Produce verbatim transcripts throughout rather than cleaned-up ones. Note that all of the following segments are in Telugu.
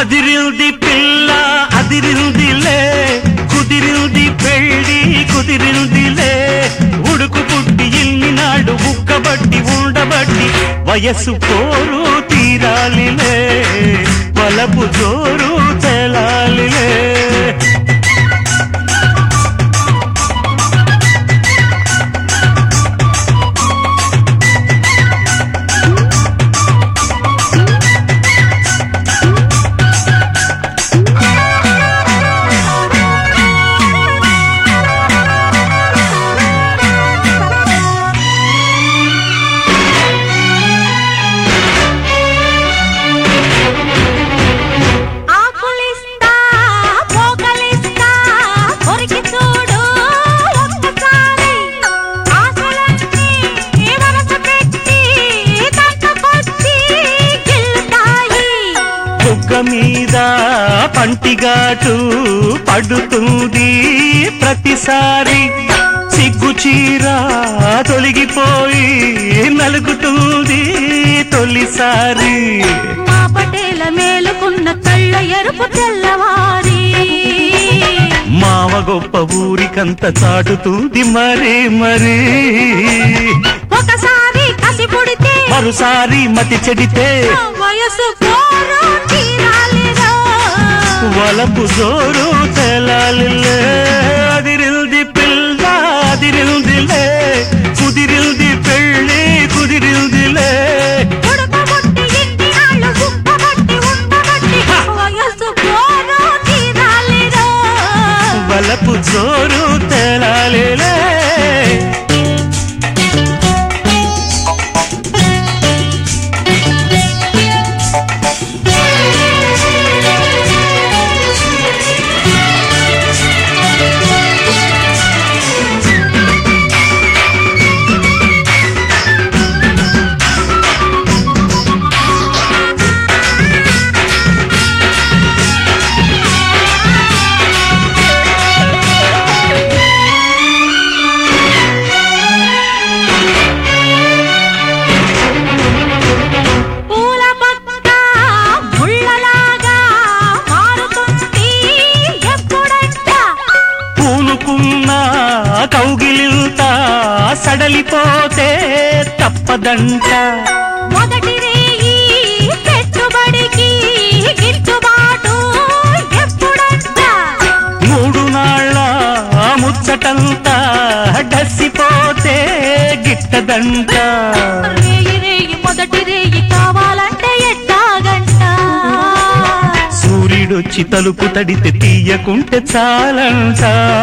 అదిరింది పిల్ల అదిరిందిలే కుదిరింది పెళ్ళి కుదిరిందిలే ఉడుకు పుట్టి ఇన్ని నాడు ఉక్కబట్టి ఉండబట్టి వయస్సు పోరు తీరాలిలే వలపు జోరు తెలాలిలే మీద పంటిగాటు పడుతుంది ప్రతిసారి సిగ్గు చీర తొలగిపోయి నలుగుతుంది తొలిసారి మా పటేల మేలుకున్న కళ్ళ ఎరుపు తెల్లవారి మావ గొప్ప ఊరికంత చాటుతుంది మరి మరి ఒకసారి కసి పుడితే మరోసారి మతి చెడితే వయసు పోరు తీరాలిరా వలపు జోరు తెలాలిలే అదిరింది పిల్ల అదిరిందిలే కుదిరింది పెళ్ళి కుదిరిందిలే ఉడకబొట్టి ఇంటి నాళ్ళు ఉక్కబట్టి ఉండబట్టి వయసు పోరు తీరాలిరా వలపు జోరు తెలాలిలే కౌగిలింత సడలిపోతే తప్పదంట మొదటి రేయి పెట్టుబడికి గిట్టుబాటు ఎప్పుడంట మూడు నాళ్ళ ముచ్చటంతా డసిపోతే గిట్టదంట రేయి రేయి మొదటి రేయి కావాలంటే ఎట్టాగంట సూర్యుడొచ్చి తలుపు తడితే తీయకుంటే చాలంట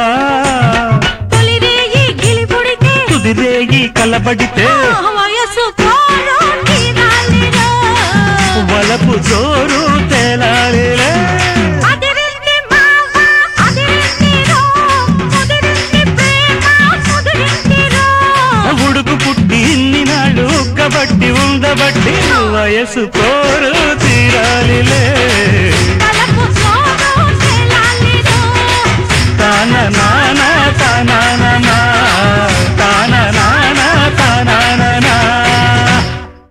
రేగి కలబడితే వయసు పోరు తీరాలిరా వలపు జోరు తెలాలిలే అదిరింది మావ అదిరిందిరో ముదిరింది ప్రేమ ముదిరిందిరో ఉడుకు పుట్టి ఇన్ని నాడు ఉక్కబట్టి ఉండబట్టి వయసు పోరు తీరాలిలే